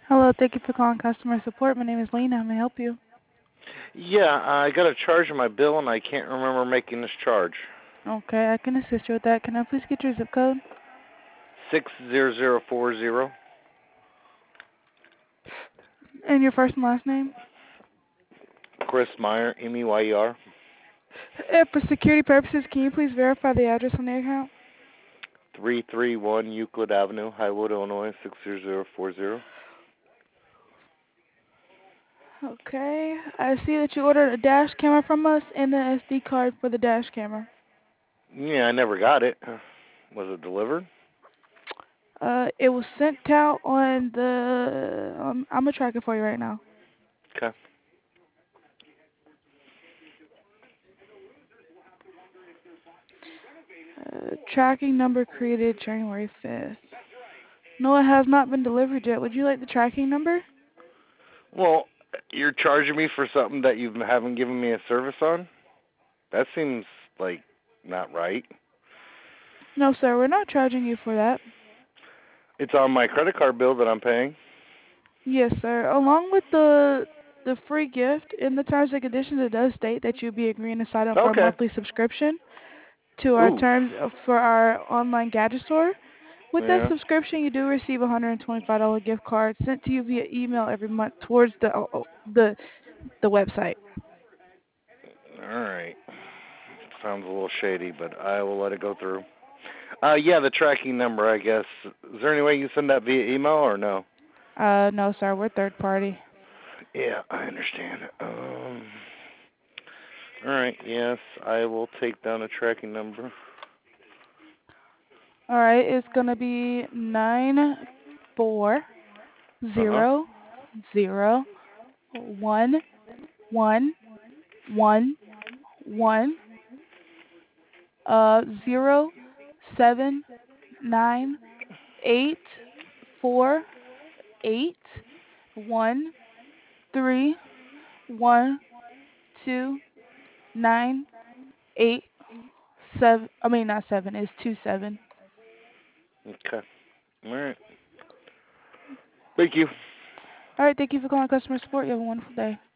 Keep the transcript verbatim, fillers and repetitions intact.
Hello, thank you for calling customer support. My name is Lena. How may I help you? Yeah, I got a charge on my bill and I can't remember making this charge. Okay, I can assist you with that. Can I please get your zip code Six zero zero four zero. and your first and last name? Chris Meyer, M E Y E R. And for security purposes, can you please verify the address on the account? Three three one Euclid Avenue, Highwood, Illinois six zero zero four zero. Okay, I see that you ordered a dash camera from us and the S D card for the dash camera. Yeah, I never got it. Was it delivered? Uh, it was sent out on the. Um, I'm gonna track it for you right now. Okay. Uh, tracking number created January fifth. No, it has not been delivered yet. Would you like the tracking number? Well, you're charging me for something that you haven't given me a service on? That seems like not right. No, sir, we're not charging you for that. It's on my credit card bill that I'm paying. Yes, sir. Along with the the free gift in the terms and conditions, it does state that you'll be agreeing to sign up for a Okay. monthly subscription to our Ooh. terms of- for our online gadget store. With that Yeah. subscription, you do receive a one hundred twenty-five dollars gift card sent to you via email every month towards the oh, oh, the the website. All right. Sounds a little shady, but I will let it go through. Uh, yeah, the tracking number, I guess. Is there any way you can send that via email or no? Uh, no, sir, we're third party. Yeah, I understand. Um, all right, yes, I will take down a tracking number. All right, it's gonna be nine four Uh huh. zero zero one one one one uh zero seven nine eight four eight one three one two nine eight seven. I mean not seven. It's two seven. Okay. All right. Thank you. All right. Thank you for calling customer support. You have a wonderful day.